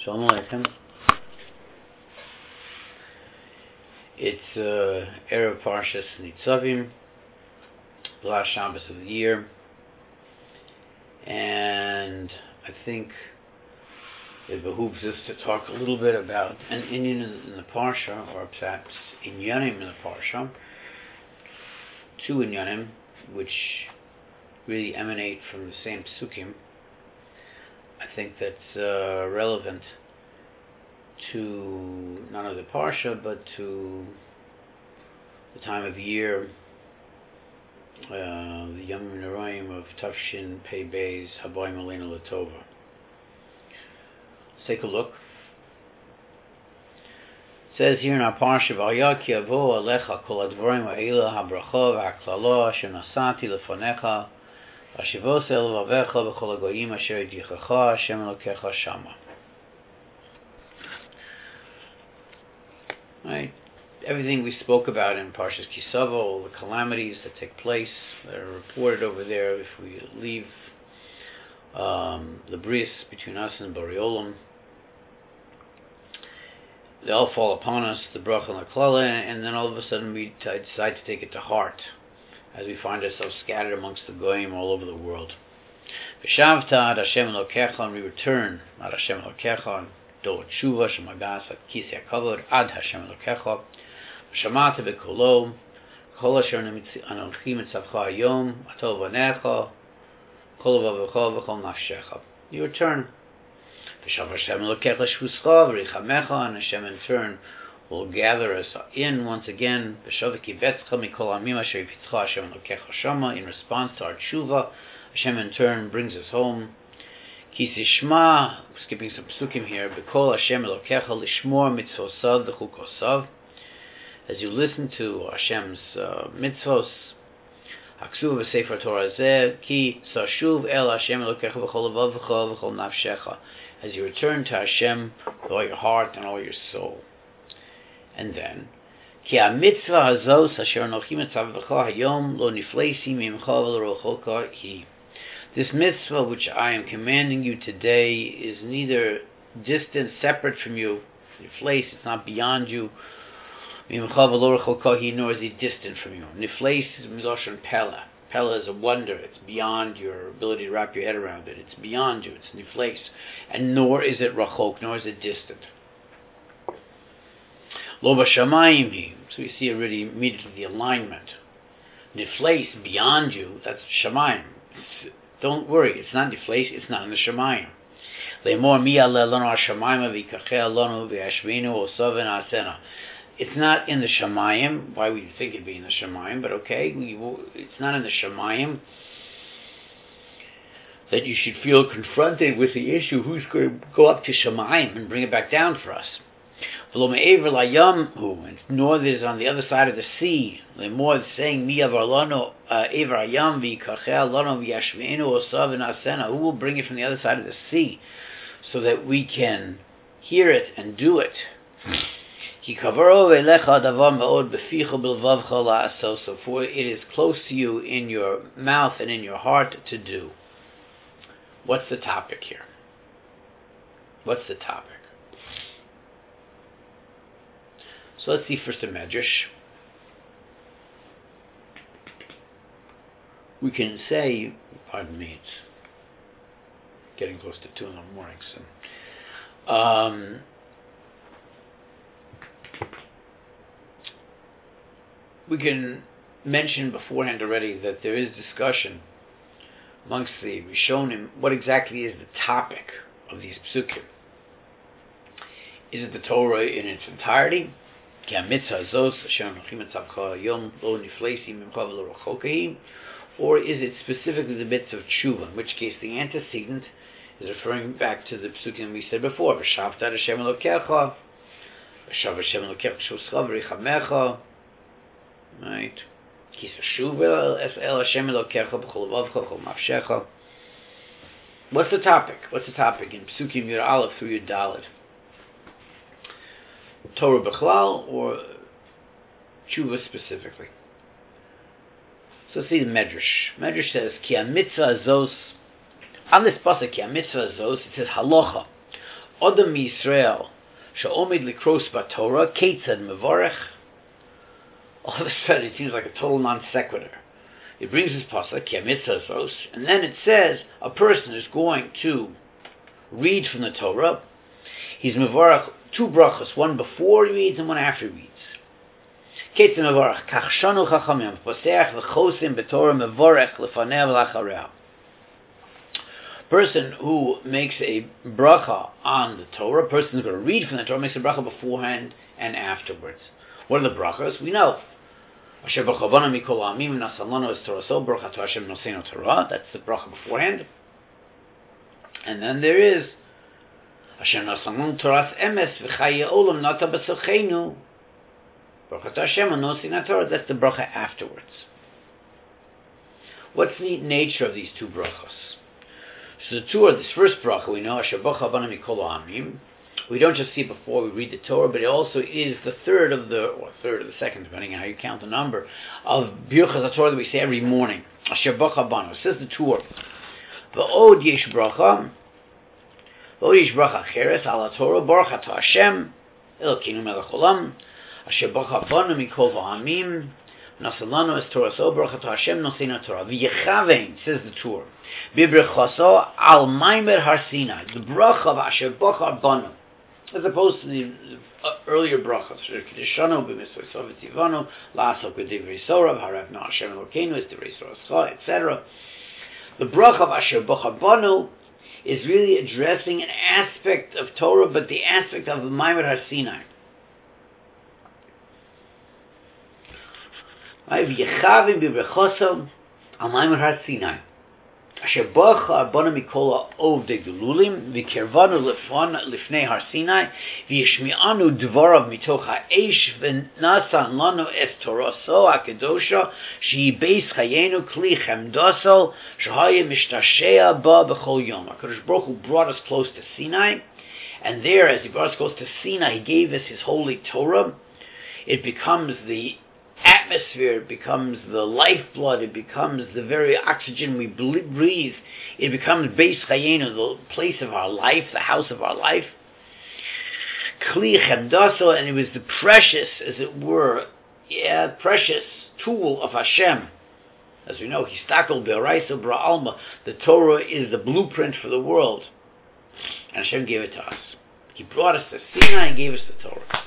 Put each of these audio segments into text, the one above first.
Shalom Aleichem. It's Erev Parshas Nitzavim, the last Shabbos of the year, and I think it behooves us to talk a little bit about an inyan in the Parsha, or perhaps inyanim in the Parsha, two inyanim which really emanate from the same psukim. I think that's relevant to not only the Parsha, but to the time of year, the Yom Noraim of Tafshin Pei Beis Habayim Aleinu Latova. Let's take a look. It says here in our Parsha, V'ayah ki avo alecha kol advarim ha'ila habracha v'haklala asher nasati lefanecha v'ashivos el vavecha v'chol hagoyim asher yidichecha Hashem Elokecha shama. Right. Everything we spoke about in Parshas Kisavo, all the calamities that take place, that are reported over there, if we leave the bris between us and Borei Olam, they all fall upon us, the bracha and the klala, and then all of a sudden we decide to take it to heart, as we find ourselves scattered amongst the goyim all over the world. V'shavta ad Hashem Elokecha, and we return ad Hashem Elokecha, do tshuva shemagas kisi hakavod ad Hashem Elokecha v'shamata b'kolo kol asher anochi mitzavcha hayom atov vanecha kol v'avecha v'chol nafshecha. You return. V'shav Hashem Elokecha shvuscha v'richamecha, and Hashem in turn will gather us in once again. V'shav kivetzcha mikol amim asher yipitzcha Hashem Elokecha shama. In response to our tshuva, Hashem in turn brings us home. Kisi shma, skipping some psukim here, B'kol Hashem Elokecha lishmor mitzvosav v'chukosav. As you listen to Hashem's mitzvos, Haksuv v'sefer Torah zeh, ki sashuv el Hashem Elokecha v'chol levavecha v'chol nafshecha. As you return to Hashem with all your heart and all your soul. And then, ki ha-mitzvah hazos asher anochi mitzavcha hayom lo nifleisi mimcha v'lerochoka hi. This mitzvah which I am commanding you today is neither distant, separate from you, nifleis, it's not beyond you, nor is it distant from you. Nifleis is miloshen pella. Pella is a wonder, it's beyond your ability to wrap your head around it, it's beyond you, it's nifleis. And nor is it rachok, nor is it distant. Lo b'shamayim hi, so you see already immediately the alignment. Nifleis, beyond you, that's shamayim. Don't worry, it's not nifleis, it's not in the shamayim. Le'mor mi aleh lanu ha-shamayim v'yikacheh lanu v'yashvinu osav v'na'asena. It's not in the shamayim. Why would you think it'd be in the shamayim? But okay, it's not in the shamayim that you should feel confronted with the issue. Who's going to go up to shamayim and bring it back down for us? V'lo me'ever la'yam hu, nor that is on the other side of the sea. Le'mor saying mi avar lanu ever hayam v'yikacheh lanu v'yashvinu osav v'na'asena. Who will bring it from the other side of the sea so that we can hear it and do it? For it is close to you in your mouth and in your heart to do. What's the topic here? What's the topic? So let's see first a medrash. We can say, pardon me, it's getting close to 2 in the morning, so we can mention beforehand already that there is discussion amongst the Rishonim what exactly is the topic of these psukim. Is it the Torah in its entirety? Or is it specifically the mitzvah of tshuva, in which case the antecedent is referring back to the psukim we said before. V'shavta ad Hashem Elokecha, v'shav Hashem Elokecha shvuscha v'richamecha. Right. Ki sashuv el Hashem Elokecha b'chol levavcha v'chol nafshecha. What's the topic? What's the topic in Psukim Yud Aleph through Yud Daled? Torah b'chlal or tshuva specifically? So let's see the Medrash. Medrash says, Ki ha-mitzvah azos, on this pasuk, Ki ha-mitzvah azos, it says halacha. Odom Yisrael she'omid likros b'Torah keitzad mevorech. All of a sudden, it seems like a total non sequitur. It brings this pasuk, ki mitzvah zos, and then it says a person is going to read from the Torah. He's mevorech two brachos, one before he reads and one after he reads. Keitzad mevorech kach shanu chachamim poseach v'chosim b'Torah mevorech lefanei v'lacharei. Person who makes a bracha on the Torah, person who's going to read from the Torah, makes a bracha beforehand and afterwards. What are the brachas? We know. Asher b'chavana mikol ha'amim nasan lanu es toraso bracha to Hashem noseinu Torah. That's the bracha beforehand. And then there is Asher nasan lanu Toras emes v'chayei olam nata b'socheinu bracha to Hashem noseinu Torah. That's the bracha afterwards. What's the nature of these two brachas? So the two are this first bracha we know, Asher b'chavana mikol ha'amim. We don't just see it before we read the Torah, but it also is the third of the second, depending on how you count the number, of Birchas HaTorah that we say every morning. Asher Bacha Banu. It says the Torah. V'od yesh bracha cheres ala Torah, Baruch atah Hashem, Elokeinu melech olam, Asher Bacha Banu mikol v'amim, Nasan lanu es Torah so, Baruch atah Hashem noseinu Torah. V'yechavein, says the Torah, B'brichaso al maimer har Sinai, the bracha of Asher Bacha Banu, as opposed to the earlier brachas, Kedishanu b'mitzvah sovetivanu, la'asok b'divrei sorav, harevna Hashem Elokeinu es divrei sorav, etc. The bracha of Asher Bacha Banu is really addressing an aspect of Torah, but the aspect of the Maimer Har Sinai. V'yechavim b'brechosam al Maimer Har Sinai. Asher bacha banu mikol ha'ovdei gelulim v'kervanu lifnei Har Sinai v'yishmi'anu dvarav mitoch ha'esh v'nasan lanu es toraso ha'kedosha shehi beis chayenu kli chemdasol shehaya mishtashea ba b'chol yom. HaKadosh Baruch Hu brought us close to Sinai, and there, as He brought us close to Sinai, He gave us His holy Torah. It becomes the atmosphere, it becomes the lifeblood, it becomes the very oxygen we breathe, it becomes Beis Chayenu, the place of our life, the house of our life. Kli Chemdaso, and it was the precious, as it were, precious tool of Hashem. As we know, Histakol Be'oraisa Bra'alma, the Torah is the blueprint for the world, and Hashem gave it to us. He brought us to Sinai and gave us the Torah.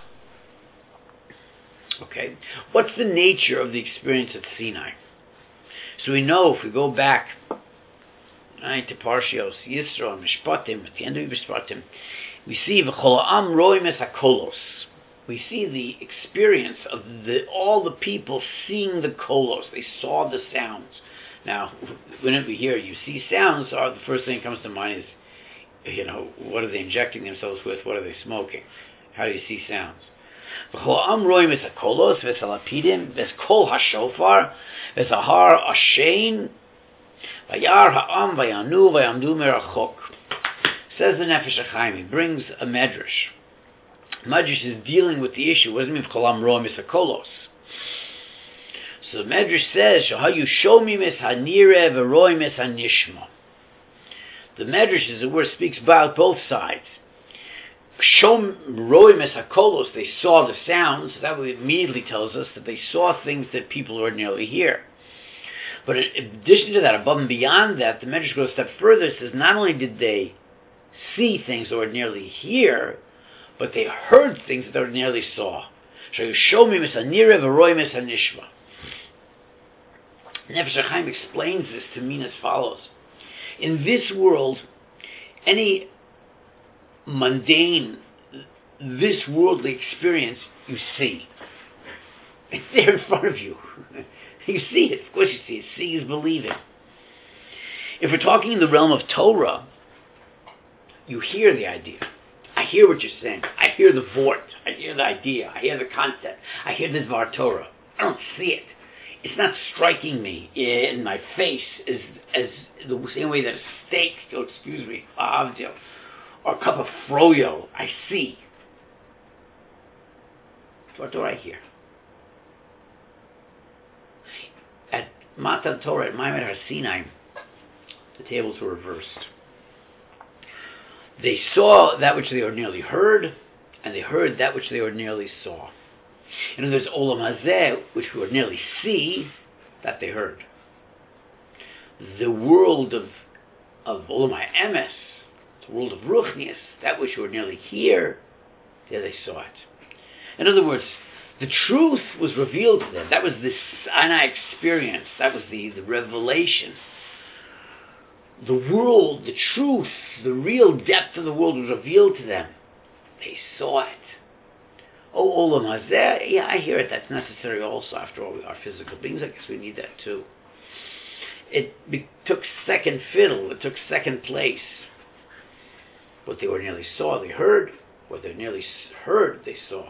Okay, what's the nature of the experience at Sinai? So we know, if we go back to Parshios Yisro and Mishpatim, at the end of Mishpatim, we see V'chol ha'am roim es hakolos. We see the experience of all the people seeing the kolos. They saw the sounds. Now, whenever we hear you see sounds, the first thing that comes to mind is, what are they injecting themselves with? What are they smoking? How do you see sounds? V'chol ha'am roim es hakolos v'es halapidim v'es kol hashofar v'es hahar ashein v'yar ha'am v'yanu v'yamdu merachok. Says the Nefesh HaChaim, he brings a medrash. Medrash is dealing with the issue. What does it mean v'chol ha'am roim es hakolos? So the medrash says, Shahayu shomim es hanire v'roim es hanishma. The medrash, as it were, speaks about both sides. Shom roim es hakolos, they saw the sounds. That immediately tells us that they saw things that people ordinarily hear. But in addition to that, above and beyond that, the Medrash goes a step further. It says not only did they see things they ordinarily hear, but they heard things that they ordinarily saw. Shomim es hanire v'roim es hanishma. Nefesh HaChaim explains this to mean as follows. In this world, any mundane, this worldly experience you see. It's there in front of you. You see it. Of course you see it. See is believing. If we're talking in the realm of Torah, you hear the idea. I hear what you're saying. I hear the vort. I hear the idea. I hear the concept. I hear the Dvar Torah. I don't see it. It's not striking me in my face as the same way that a steak, or a cup of froyo, I see. What do I hear? At Matan Torah, at Maimer Har Sinai, the tables were reversed. They saw that which they ordinarily heard, and they heard that which they ordinarily saw. In other words, Olam Hazeh, which we ordinarily see, that they heard. The world of Olam HaEmes, the world of Ruchnius, that which we ordinarily hear, there they saw it. In other words, the truth was revealed to them. That was the Sinai experience. That was the revelation. The world, the truth, the real depth of the world was revealed to them. They saw it. Oh, Olam Hazeh, yeah, I hear it. That's necessary also. After all, we are physical beings. I guess we need that too. It took second fiddle. It took second place. What they ordinarily saw, they heard. What they ordinarily heard, they saw.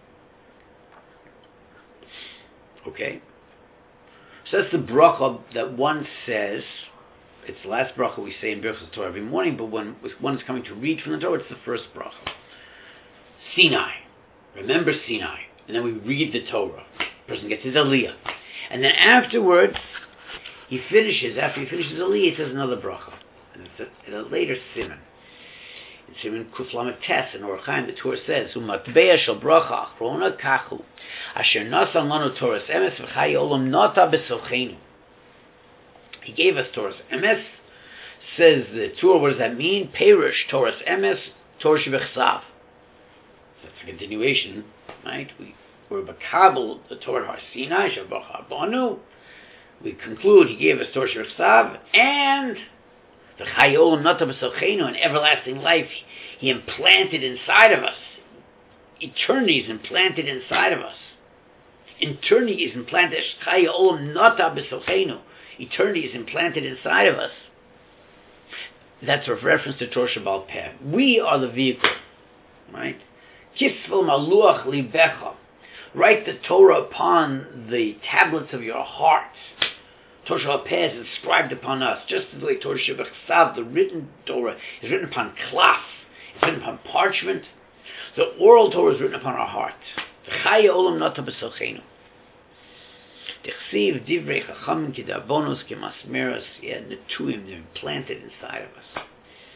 Okay? So that's the bracha that one says. It's the last bracha we say in Birchas Torah every morning, but when one is coming to read from the Torah, it's the first bracha. Sinai. Remember Sinai. And then we read the Torah. The person gets his aliyah. And then afterwards, after he finishes aliyah, he says another bracha. And it's a later siman. In siman Kuf Lamed Tes, in Orach Chaim, the Torah says, U'matbeya shel bracha achrona kachu, asher nasan lanu Torahs emes v'chai olam nata b'sochenu. He gave us Torahs emes. Says the Torah, what does that mean? Perish Torahs emes, Torah shebechsav. That's a continuation, right? We're Bakabel, the Torah Har Sinai, Shabbat Banu. We conclude, he gave us Torah Shebechsav, and the Chayolam Nata B'Sochenu, an everlasting life, he implanted inside of us. Eternity is implanted inside of us. Eternity is implanted, Chayolam Nata B'Sochenu. Eternity is implanted inside of us. That's a reference to Torah Shebal Peh. We are the vehicle, right? Kisvel maluach libecha. Write the Torah upon the tablets of your hearts. Torah Shebal Peh is inscribed upon us, just as the way Torah Shebechsav, the written Torah, is written upon klaf. It's written upon parchment. The oral Torah is written upon our heart. Chaya olam nata b'sochenu. Dechsiv divrei chachamim k'davonos k'masmeros. Yeah, netuim, they're implanted inside of us.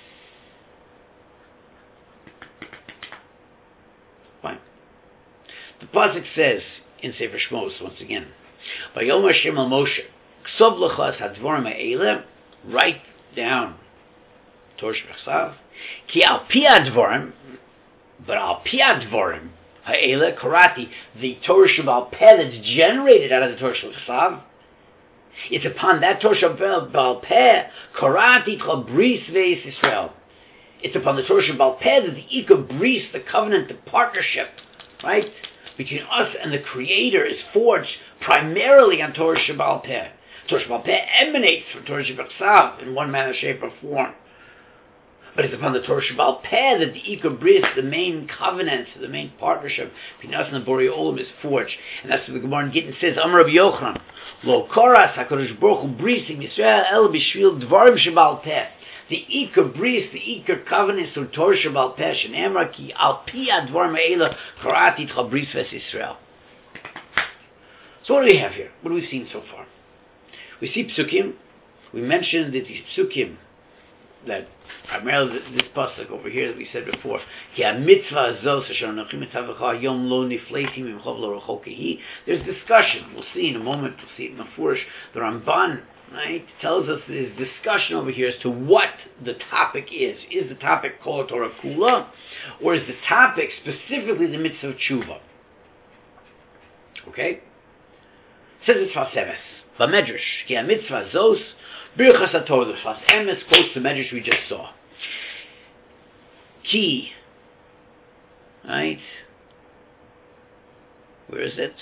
Fine. The pasuk says in Sefer Shmos once again, "Vayom Hashem al Moshe, ksov lechas hadvorim ha'eleh." Write down Torah Shebechsav. Ki al pi hadvorim, but al pi hadvorim ha'eleh karati, the Torah Shebal Peh that's generated out of the Torah Shebechsav. It's upon that Torah Shebal Peh karati tchal bris ve'is Yisrael. It's upon the Torah Shebal Peh that the Ika Bris, the covenant, the partnership, right, between us and the Creator is forged primarily on Torah Shebal Peh. Torah Shebal Peh emanates from Torah Shebechsav in one manner, shape, or form. But it's upon the Torah Shebal Peh that the Ika Bris, the main covenant, the main partnership between us and the Borei Olam is forged. And that's what the Gemara in Gittin says, Amar Rabbi Yochanan, Lo koras HaKadosh Baruch Hu brisim Yisrael el b'shvil dvarim Shebal Peh. The Iker Bris, the Iker Covenant of Torah Shebal Peh, Shenemra ki al pi advar me'ela karati tchal bris ves Yisrael. So what do we have here? What have we seen so far? We see psukim. We mentioned that these psukim, that primarily this pasuk over here that we said before, ki a mitzvah azos asher anochim etzavecha yom lo nifleitim imchov lo rachok hi. There's discussion. We'll see in a moment. We'll see it in Mefurish. The Ramban, right, tells us there's discussion over here as to what the topic is. Is the topic Kol Torah Kula, or is the topic specifically the mitzvah of tshuva? Okay? Says it's Fasemes. V'medrash, ki a mitzvah zos, birchas ha-Torah, the Fasemes quotes the medrash we just saw. Ki, right? Where is it?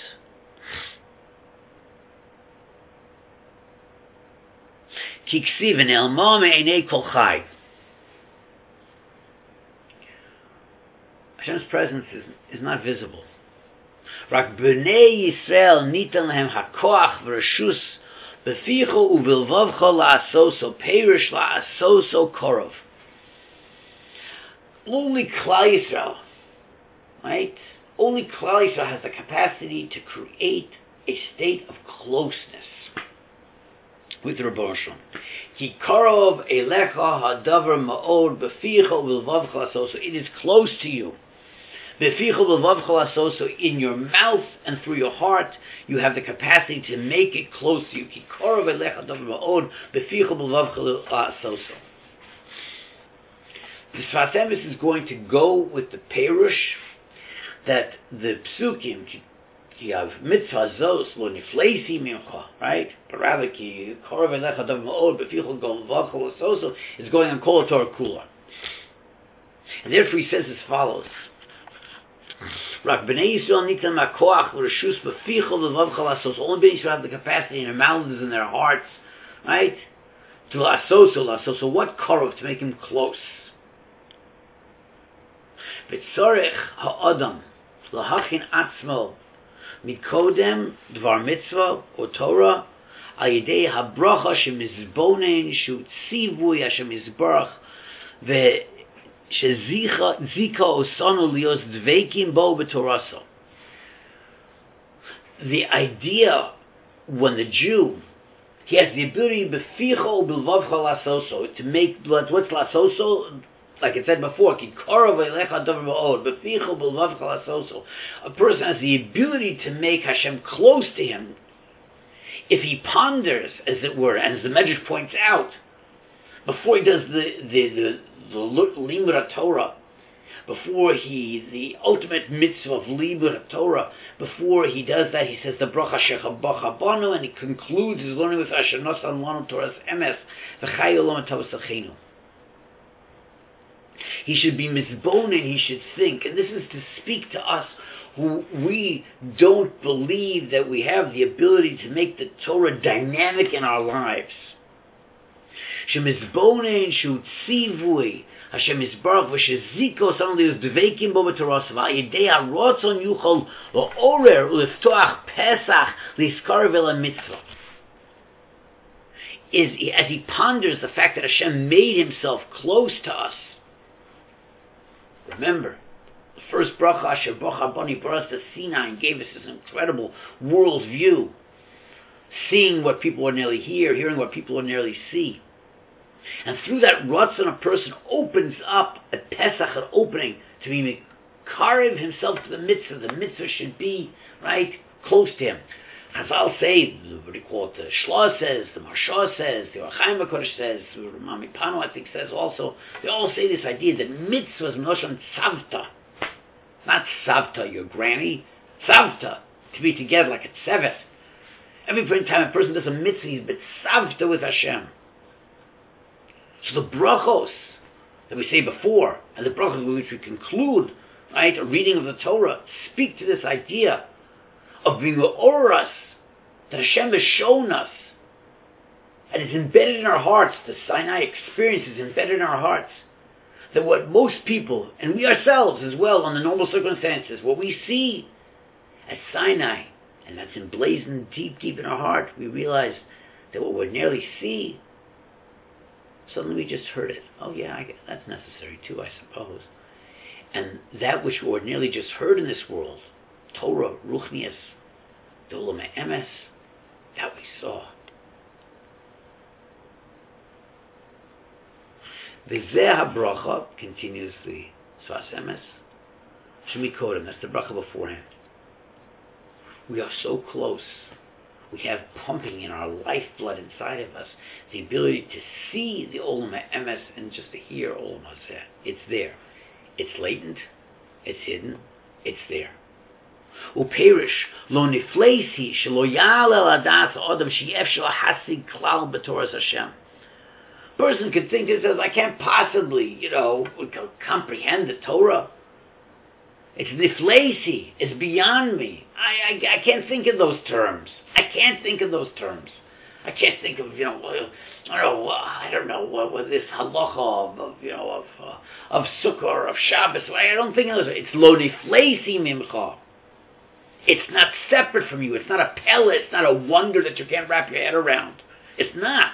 Ki ksiv v'ne'elma me'enei kol chai. Hashem's presence is not visible. Rak b'nei Yisrael nitan lehem hakoach v'reshus b'ficho u'vilvavcho la'asoso perish la'asoso korov. Only Klal Yisrael, right? Only Klal Yisrael has the capacity to create a state of closeness with the Rebbeinu Shalom. Ki karov elecha hadavar ma'od beficha u'bilvavcha lasoso. It is close to you. Beficha u'bilvavcha lasoso, in your mouth and through your heart, you have the capacity to make it close to you. Ki karov elecha hadavar ma'od beficha u'bilvavcha lasoso. The Sfas Emes is going to go with the Perush that the Psukim, you have mitzvah zos lo nifleisi mincha, right? But rather ki korov elecha davar ma'od befichol golvav kol asoso is going on kol Torah kula. And therefore he says as follows: Rak bnei Yisrael nitan makoach l'reshus befichol golvav kol asoso. Only bnei Yisrael have the capacity in their mouths and their hearts, right? To asoso. What korov? To make him close. V'tzorech ha'adam l'hachin atzmo mikodem dvar mitzvah or Torah al yedei habracha shemizbonen shu tzivui Hashem yizbarach ve'shezika osanu lios dveikim bo b'toraso. The idea when the Jew, he has the ability beficho bilvavcha lasoso to make blood. What's lasoso? Like it said before, a person has the ability to make Hashem close to him if he ponders, as it were, and as the Medrash points out, before he does the Limud Torah, before the ultimate mitzvah of Limud Torah, before he does that, he says the bracha shechabacha banu, and he concludes his learning with Asher Nosan Lanu Torah's Emes v'chayu olam tavas achinu. He should be misbonen, he should think. And this is to speak to us who we don't believe that we have the ability to make the Torah dynamic in our lives. Shemizbonen shu tzivui Hashem yizbarach v'sheziko suddenly was dveikim bo b'torasav v'ayidei harotzon yuchol la'orer u'liftoach pesach liskar v'la mitzvah. As he ponders the fact that Hashem made himself close to us. Remember, the first bracha, Asher Bracha Bani, brought us to Sinai and gave us this incredible world view, seeing what people ordinarily hear, hearing what people ordinarily see. And through that ratzon, a person opens up at Pesach, an opening to be mekarev himself to the mitzvah. The mitzvah should be, right, close to him. Chazal say, what do you call it, the Shloah says, the Marsha says, the Or HaChaim HaKodesh says, the Rami Pano I think says also, they all say this idea that mitzvah is Menoshon Tzavta. Not Savta, your granny. Tzavta, to be together like a tzevet. Every time a person does a mitzvah, he's been Tzavta with Hashem. So the brachos that we say before, and the brachos with which we conclude, right, a reading of the Torah, speak to this idea of being us, that Hashem has shown us, and it's embedded in our hearts. The Sinai experience is embedded in our hearts. That what most people, and we ourselves as well, under normal circumstances, what we see at Sinai, and that's emblazoned deep, deep in our heart, we realize that what we nearly see, suddenly we just heard it. Oh yeah, that's necessary too, I suppose. And that which we ordinarily just heard in this world, Torah, Ruchnias, the Olam Emes, that we saw. V'zeh bracha, continues the Sfas Emes, Shemikodim, that's the bracha beforehand. We are so close. We have pumping in our lifeblood inside of us the ability to see the Olam Emes and just to hear Olam Hazeh. It's there. It's latent. It's hidden. It's there. Uperish lo nifleisi shelo yal el adas adam she'ef shelo hasig klal b'toras Hashem. Person could think and says, I can't possibly, comprehend the Torah. It's nifleisi. It's beyond me. I can't think in those terms. I can't think of, I don't know what this halacha of sukkah or of Shabbos. I don't think of those. It's lo nifleisi mimcha. It's not separate from you. It's not a pella. It's not a wonder that you can't wrap your head around. It's not.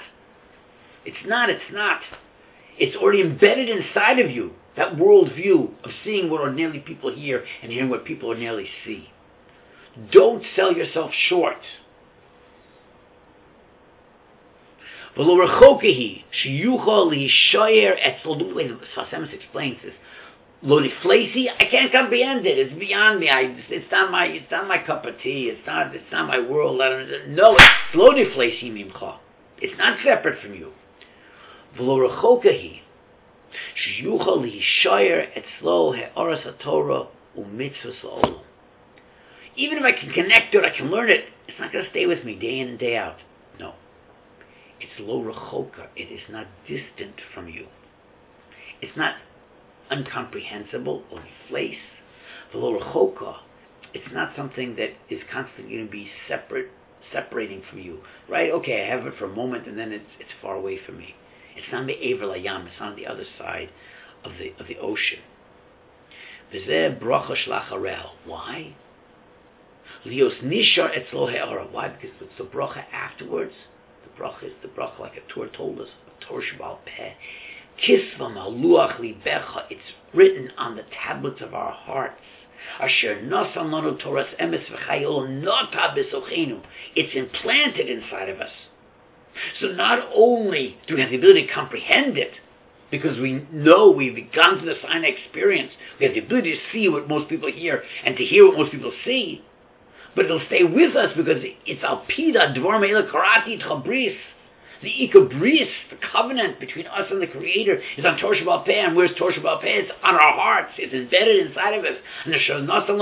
It's already embedded inside of you, that worldview of seeing what ordinarily people hear and hearing what people ordinarily see. Don't sell yourself short. V'lo rechokehi sheyuchal lihishayer etzel. The way the Sfas Emes explains this, lo niflesi, I can't comprehend it. It's beyond me. It's not my cup of tea. It's not my world. No, it's lo niflesi mimcha. It's not separate from you. V'lo rechokehi sheyuchal lihishayer etzlo he'oras haTorah u'mitzvos ha'olam. Even if I can connect to it, I can learn it, it's not going to stay with me day in and day out. No. It's lo rechoka. It is not distant from you. It's not incomprehensible or place. Lo rechoka. It's not something that is constantly going to be separating from you. Right? Okay, I have it for a moment and then it's far away from me. It's not me'ever layam. It's on the other side of the ocean. V'zeh bracha shlach harel. Why? Lios nishar etzlo he'ara. Why? Because it's the bracha afterwards. The bracha is the bracha like a Torah told us. A Torah Sheba'al Peh. Kisva maluach libecha. It's written on the tablets of our hearts. Asher nasan lanu Torah's emes v'chayol nota b'sochenu. It's implanted inside of us. So not only do we have the ability to comprehend it, because we know we've gone through the Sinai experience, we have the ability to see what most people hear and to hear what most people see, but it'll stay with us because it's alpida dvar me'ela karati chabris. The ikabris, the covenant between us and the Creator, is on Torah Sheba'al Peh. And where's Torah Sheba'al Peh? It's on our hearts. It's embedded inside of us. And it's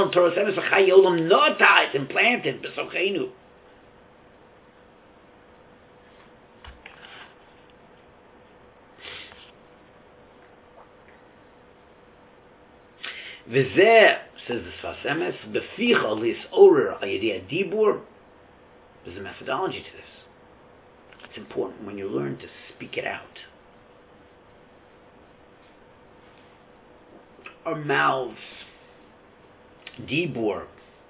implanted. B'sochenu. V'zeh, says the Sfas Emes, b'ficha lisorer al yedei dibur. There's a methodology to this. It's important when you learn to speak it out. Our mouths, dibur.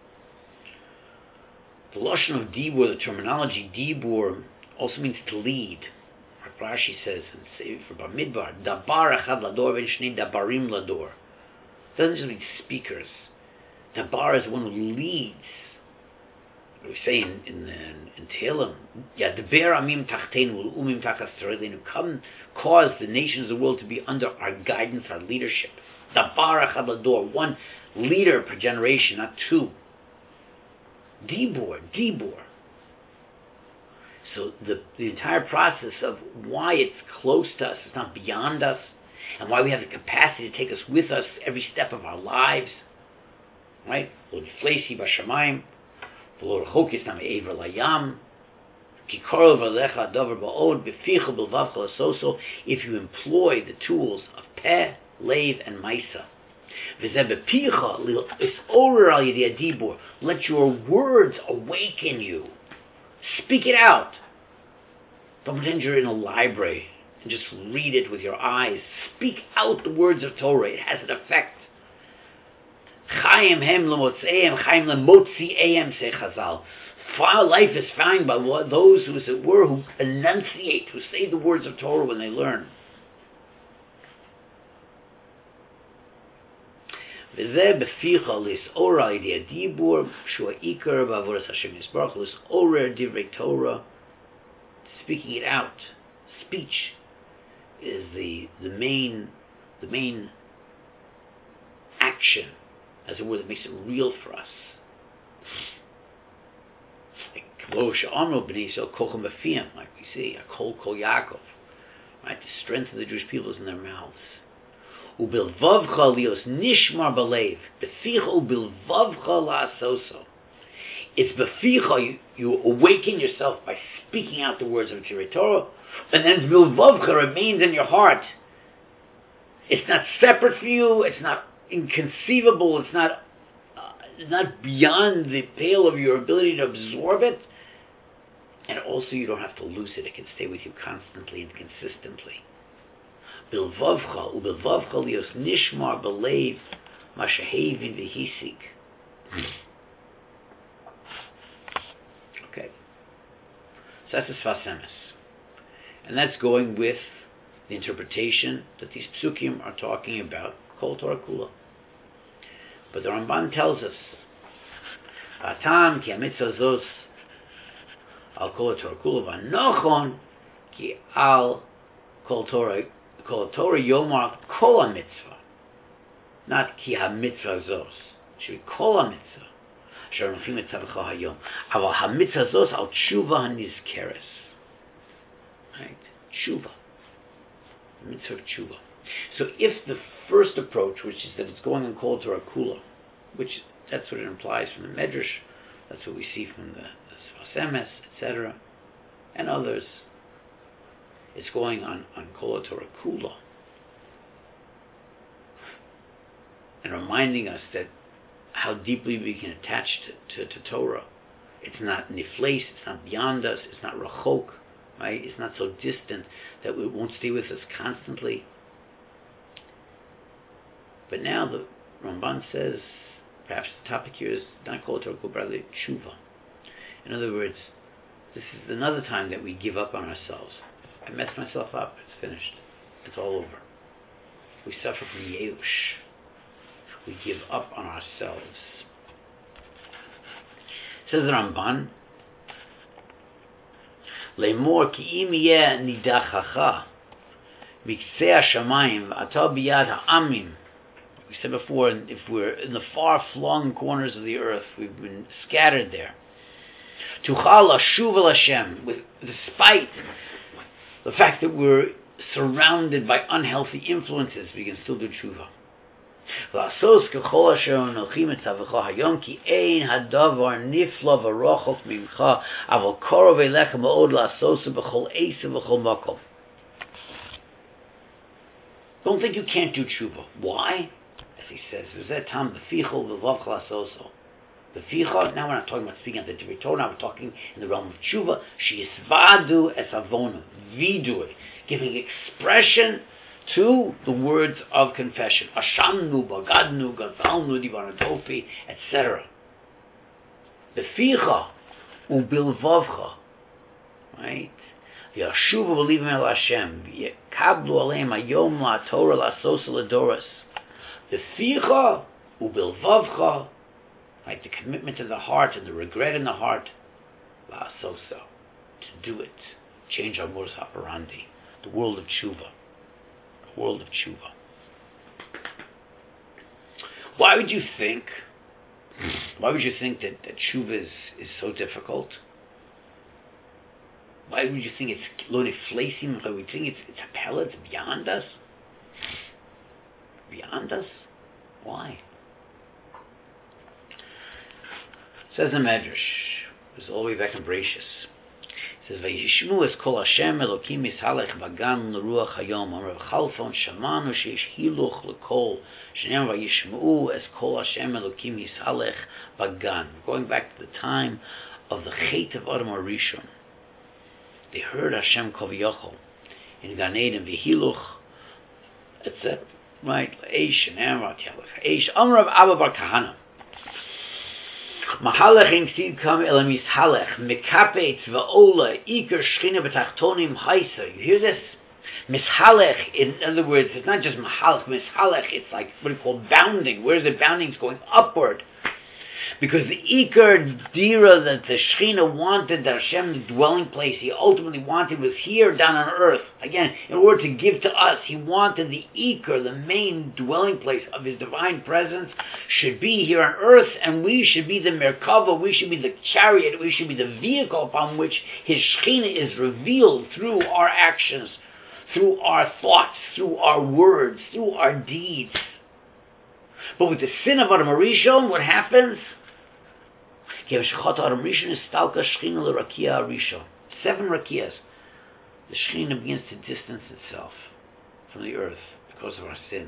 The lashon of dibur, the terminology dibur, also means to lead. Like Rashi says in Sefer Bamidbar, dabar echad lador v'shnei dabarim lador. It doesn't just mean speakers. Dabar is one who leads. We say in Tehillim, Yadber amim tachtenu umim tachas tzarelenu. Come, cause the nations of the world to be under our guidance, our leadership. Dabar echad lador, one leader per generation, not two. Dibur. So the entire process of why it's close to us, it's not beyond us, and why we have the capacity to take us with us every step of our lives, right? Lo niflesi b'shamayim, v'lo rechokis na me'ever layam, ki korov alecha davar ba'od, b'ficha b'lvavcha l'soso, if you employ the tools of peh, leiv, and maisa. V'zeh b'picha lisorer al yedei adibur, let your words awaken you. Speak it out. Don't pretend you're in a library and just read it with your eyes. Speak out the words of Torah. It has an effect. Chaim hem lemotzeim, chaim lemotzi'eim, say Chazal. Life is found by those who, as it were, who enunciate, who say the words of Torah when they learn. V'zeh beficha lis'ora idei dibur, shua ikar b'avodas Hashem Yisbarach, lis'orer divrei Torah, speaking it out. Speech is the main action, as it were, that makes it real for us. Like we see, a kol Yaakov, right? The strength of the Jewish people is in their mouths. Ubilvavcha lios nishmar balev, beficha ubilvavcha la'asoso. It's beficha, you awaken yourself by speaking out the words of Divrei Torah, and then bilvavcha remains in your heart. It's not separate from you. It's not inconceivable. It's not beyond the pale of your ability to absorb it. And also, you don't have to lose it. It can stay with you constantly and consistently. Bilvavcha ubilvavcha lios nishmar balev mashahevin v'hisik. Okay, so that's the Sfas Emes, and that's going with the interpretation that these psukim are talking about Kol Torah Kula. But the Ramban tells us, "Atam ki hamitzvah zos al Kol Torah Kula v'anochon ki al kol Torah yomar kol ha-mitzvah. Not ki ha-mitzvah zos. It should be kol ha-mitzvah. Asher anochi mitzavecha hayom. Aval ha-mitzvah zos al tshuva hanizkeres. Right? Tshuva. The mitzvah of tshuva. So if the first approach, which is that it's going on kol Torah kula, which that's what it implies from the Medrash, that's what we see from the Sfas Emes, etc., and others, it's going on kol Torah kula, and reminding us that how deeply we can attach to Torah. It's not nifleis, it's not beyond us, it's not rachok, right? It's not so distant that it won't stay with us constantly. But now the Ramban says, perhaps the topic here is not kol Torah kula, but rather tshuva. In other words, this is another time that we give up on ourselves. I messed myself up. It's finished. It's all over. We suffer from yeush. We give up on ourselves. Says the Ramban, Le'mor ki im yeh nidachacha miktzeh hashamayim ata biyad ha'amim. We said before, if we're in the far-flung corners of the earth, we've been scattered there. Tuchal ashuv el Hashem, despite the fact that we're surrounded by unhealthy influences, we can still do tshuva. V'asos kechol asher anochi mitzavecha hayom ki ein hadavar nifla v'rochok mimcha aval korov elecha ma'od la'asos b'chol eisa v'chol makom. Don't think you can't do tshuva. Why? As he says, v'zeh tam b'fichol v'vavcha la'asoso. B'ficha, now we're not talking about speaking at the Divrei Torah, now we're talking in the realm of tshuva. She'yisvadu es avonu, vidui, giving expression to the words of confession. Ashamnu, bagadnu, gazalnu, divaratofi, etc. B'ficha u'bilvavcha, right? V'yashuva v'livim el Hashem, v'yekablu aleim hayom la'torah la'asos l'doros. B'ficha u'bilvavcha, right, the commitment to the heart and the regret in the heart, la'asoso, to do it, change our modus operandi, the world of tshuva. World of tshuva. Why would you think that tshuva is so difficult? Why would you think it's lo nifleisim? Why would you think it's a pellet, it's beyond us? Beyond us? Why? Says the Medrash, it's all the way back in Bereshis. It says, "Vayishmu es kol Hashem Elokim mishalech bagan l'ruach hayom." Amar Chalfon shamanu sheish hiluch l'kol shenem vayishmu es kol Hashem Elokim mishalech bagan. Going back to the time of the Chet of Adam Rishon, they heard Hashem Koviyachol in Gan Eden v'hiluch, etc. Right? Eish and Amrat Yalech Eish Amrav Abba Bar Kahana. Mahalech in Sid Kam El Mishalech Mikapetz Va'ola Iker Shchina B'Tachtonim Haisa. You hear this? Mishalech, in other words, it's not just Mahalech, Mishalech, it's like what we call bounding. Where's the bounding? It's going upward. Because the Iker Dira that the Shechina wanted, that Hashem, the dwelling place he ultimately wanted, was here down on earth. Again, in order to give to us, he wanted the Iker, the main dwelling place of his divine presence, should be here on earth, and we should be the Merkava, we should be the chariot, we should be the vehicle upon which his Shechina is revealed through our actions, through our thoughts, through our words, through our deeds. But with the sin of Adam Rishon, what happens? 7 rakiyas. The Shechina begins to distance itself from the earth because of our sins.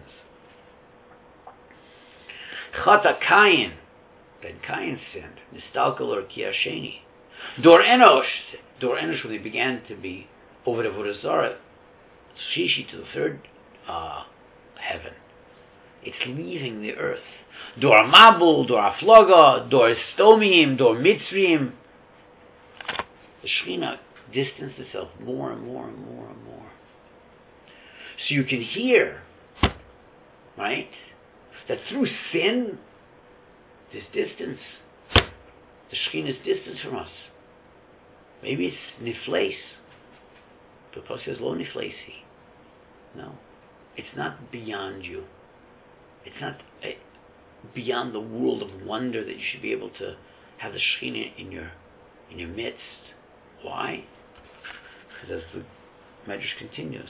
Chata Kayin, Ben Kayin sinned. Nistalka l'rakiya sheni. Dor Enosh, when they began to be over the Avodah Zarah, Shishi, to the third heaven. It's leaving the earth. Dor Mabul, Dor Afloga, Dor Stomim, Dor Mitzrim. The Shechina distanced itself more and more and more and more. So you can hear, right, that through sin, there's distance. The Shechina's distance from us. Maybe it's nifleis. The Pasuk says, Lo niflesi. No. It's not beyond you. It's not beyond the world of wonder that you should be able to have the Shekhinah in your midst. Why? Because as the Medrash continues,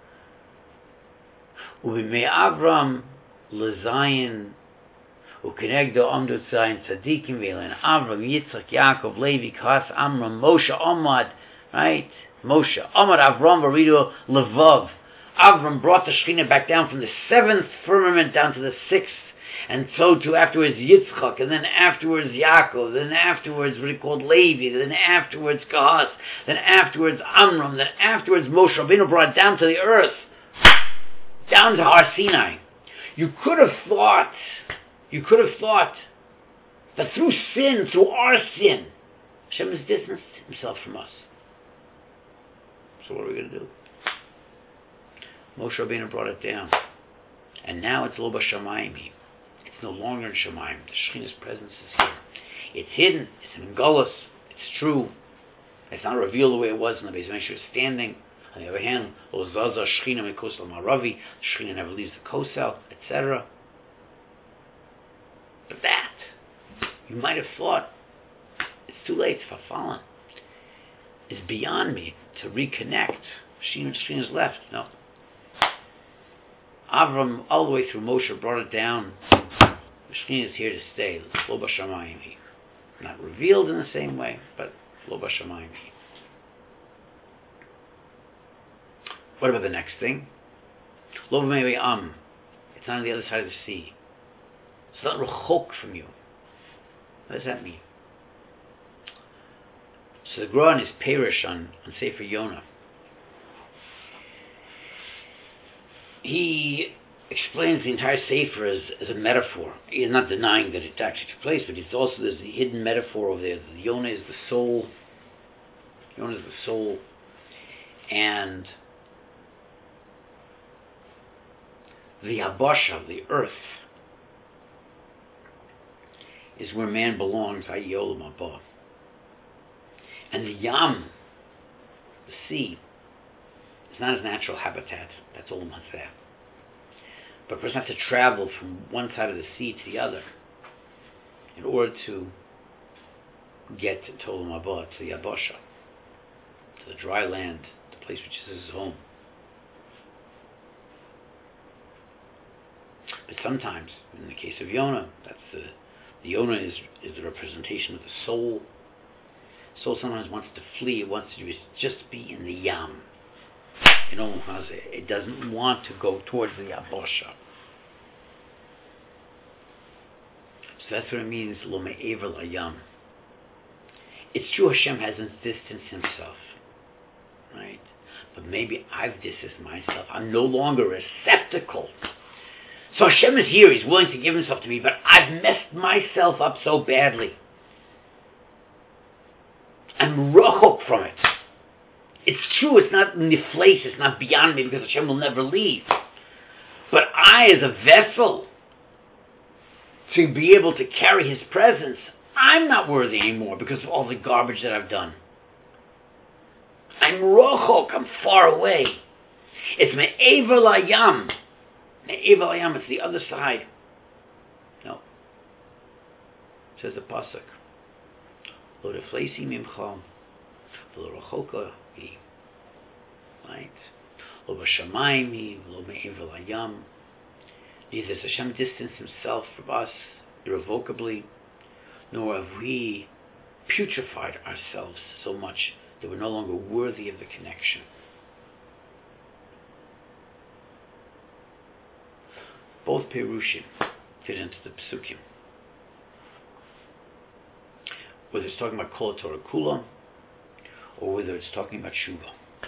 Ubimei Avram lezayin ukenegdo amdut zayin tzadikim v'elen Avram Yitzchak Yaakov Levi Kas Amram Moshe Amad, right? Moshe Amad Avram Varido Levav. Avram brought the Shekhinah back down from the seventh firmament down to the sixth, and so to afterwards Yitzchak, and then afterwards Yaakov, then afterwards what he called Levi, then afterwards Kahas, then afterwards Amram, then afterwards Moshe Rabbeinu brought it down to the earth, down to Har Sinai. You could have thought that through sin, through our sin, Hashem has distanced himself from us. So what are we going to do? Moshe Rabbeinu brought it down. And now it's Lo B'Shamayim. It's no longer in Shamayim. The Shekhinah's presence is here. It's hidden. It's in Golus. It's true. It's not revealed the way it was in the Beis Hamikdash. It's standing. On the other hand, Lo Zaza Shekhinah Mikos L'Maravi. The Shekhinah never leaves the Kosel, etc. But that, you might have thought, it's too late, it's fallen. It's beyond me to reconnect. Shekhinah's left. No. Avram, all the way through Moshe, brought it down. The Shekhinah is here to stay. Lo B'Shamayim. Not revealed in the same way, but Lo B'Shamayim. What about the next thing? Lo B'Mei Am. It's not on the other side of the sea. It's not rechok from you. What does that mean? So the Gra is Perish on Sefer Yonah. He explains the entire Sefer as a metaphor. He's not denying that it actually took place, but there's the hidden metaphor over there. Yonah is the soul. Yonah is the soul. And the Abasha, the earth, is where man belongs, i.e. Olam Haba. And the Yam, the sea, is not his natural habitat. That's Olam Hazeh. But a person has to travel from one side of the sea to the other in order to get to Olam Haba, to the Abasha, to the dry land, the place which is his home. But sometimes, in the case of Yonah, that's the Yonah is the representation of the soul. Soul sometimes wants to flee. It wants to just be in the Yam. You know, it doesn't want to go towards the Abasha. So that's what it means, Lo Me'ever L'Yam. It's true Hashem hasn't distanced himself, right? But maybe I've distanced myself. I'm no longer receptacle. So Hashem is here. He's willing to give himself to me, but I've messed myself up so badly. I'm rachok from it. It's true, it's not nifleis, it's not beyond me, because Hashem will never leave. But I, as a vessel, to be able to carry his presence, I'm not worthy anymore because of all the garbage that I've done. I'm rachok, I'm far away. It's me'ever layam. Me'ever layam, it's the other side. No. Says the Pasuk. Lo nifleisi mimcha, v'lo rachoka hi. Right? Lo b'shamayim hi, lo me'ever layam. Neither has Hashem distanced himself from us irrevocably, nor have we putrefied ourselves so much that we're no longer worthy of the connection. Both Perushim fit into the Psukim. Whether it's talking about Kol Torah Kula, or whether it's talking about Shuvah.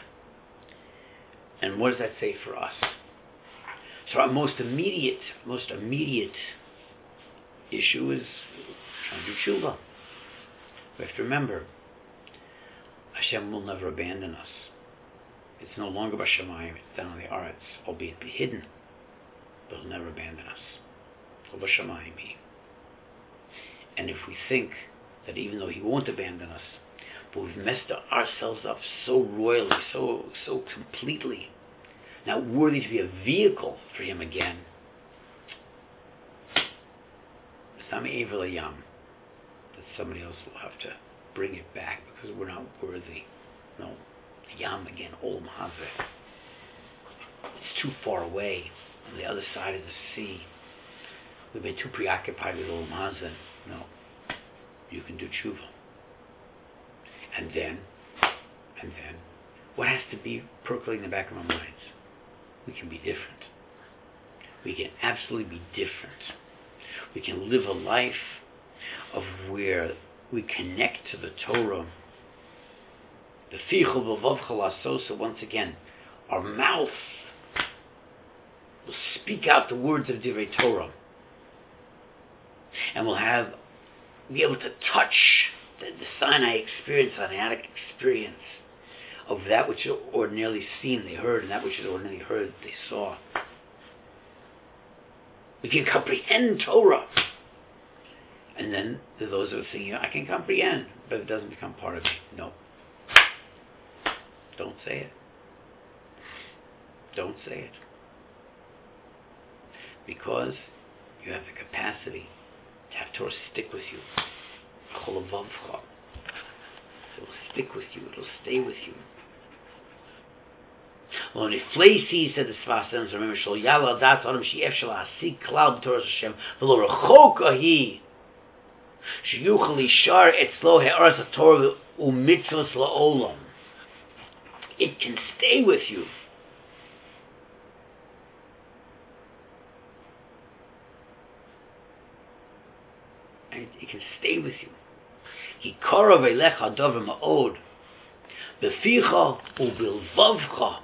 And what does that say for us? So our most immediate issue is trying to do Shuvah. We have to remember, Hashem will never abandon us. It's no longer B'Shamayim, it's down on the Aretz, albeit be hidden, but he'll never abandon us. So B'Shamayim he. And if we think that even though he won't abandon us, But we've messed ourselves up so royally, so completely, not worthy to be a vehicle for Him again. Sami Evel Yam, that somebody else will have to bring it back because we're not worthy. No, Yam again, Olam Hazeh. It's too far away, on the other side of the sea. We've been too preoccupied with Olam Hazeh. No, you can do tshuva. And then, what has to be percolating in the back of our minds? We can be different. We can absolutely be different. We can live a life of where we connect to the Torah. The Fichel V'Vavcha L'Asosa, once again, our mouth will speak out the words of Divrei Torah. And we'll be able to touch the Sinai experience, Sinaitic experience of that which is ordinarily seen, they heard, and that which is ordinarily heard, they saw. We can comprehend Torah. And then there are those who are saying, I can comprehend, but it doesn't become part of me. No. Don't say it. Don't say it. Because you have the capacity to have Torah stick with you. It will stick with you. It will stay with you. Well, if Flacy said the Sfas ends, remember, Shal Yala Dat Adam She'ef Shal Asik Klal B'Torah Hashem V'lo Rechok Ahi Sheyuchel Yishar Etzlo He'aras HaTorah U'Mitzvos La'olam. It can stay with you. And it can stay with you. Hikara V'Elecha Dover Ma'od B'Ficha U'Bilvavcha.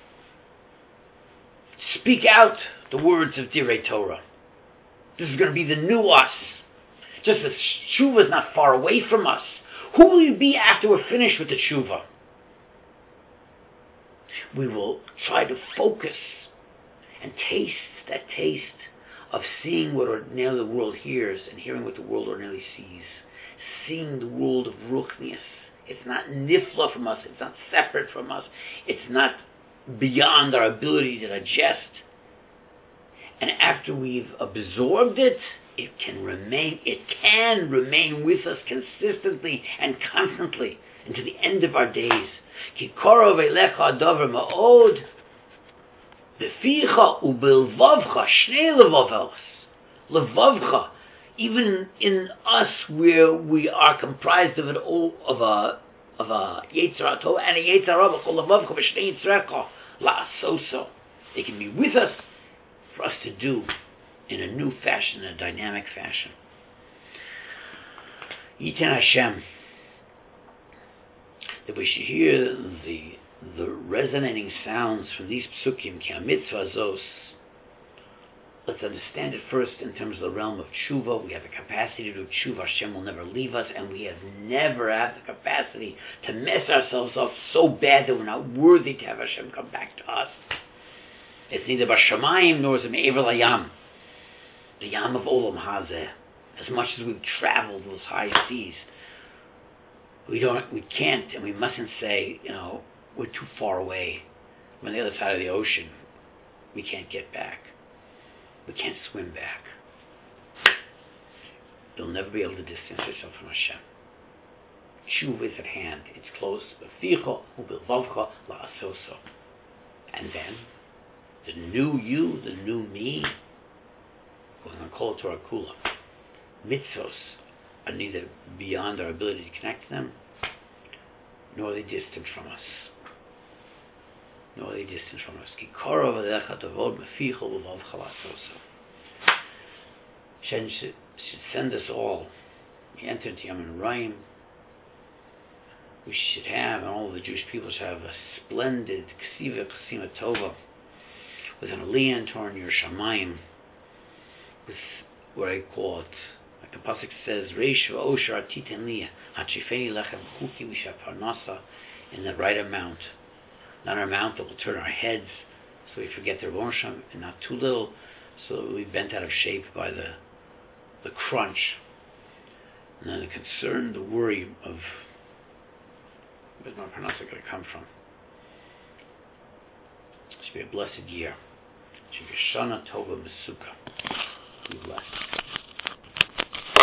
Speak out the words of Direi Torah. This is going to be the new us. Just as tshuva is not far away from us, who will you be after we're finished with the tshuva? We will try to focus and taste that taste of seeing what ordinarily the world hears and hearing what the world ordinarily sees. Seeing the world of ruchnius. It's not nifla from us. It's not separate from us. It's not beyond our ability to digest. And after we've absorbed it, it can remain with us consistently and constantly until the end of our days. Ki korov elecha davar ma'od beficha ubelvavcha shnei levavos levavcha. Even in us, where we are comprised of a Yetzer Hara and a Yetzer Hara, levavcha b'shnei yitzrecha la'asoso. They can be with us for us to do in a new fashion, a dynamic fashion. Yiten Hashem, that we should hear the resonating sounds from these psukim, ki ha-mitzvah zos. Let's understand it first in terms of the realm of tshuva. We have the capacity to do tshuva. Hashem will never leave us, and we have never had the capacity to mess ourselves up so bad that we're not worthy to have Hashem come back to us. It's neither b'shamayim nor is it me'ever layam, the yam of Olam Hazeh. As much as we've traveled those high seas, we can't, and we mustn't say, we're too far away. We're on the other side of the ocean. We can't get back. We can't swim back. You'll never be able to distance yourself from Hashem. Tshuva is at hand. It's close. And then, the new you, the new me, we're going to call it Torah Kula. Mitzvos are neither beyond our ability to connect to them, nor are they distant from us. Hashem should send us all. We enter into Yom Rayim. We should have, and all the Jewish people should have, a splendid Ksiva Ksima Tova with an Aliyah into our Yerushalayim, with what I call it, like the pasuk says, Reish v'osher atiten liya, hachifeni lechem chuki v'shaparnasa, in the right amount. Not an amount that will turn our heads so we forget the Rosham, and not too little so that we'll be bent out of shape by the crunch. And then the concern, the worry of Where's my parnasa going to come from? It should be a blessed year. It should be Shana Tova Mesuka. Be blessed.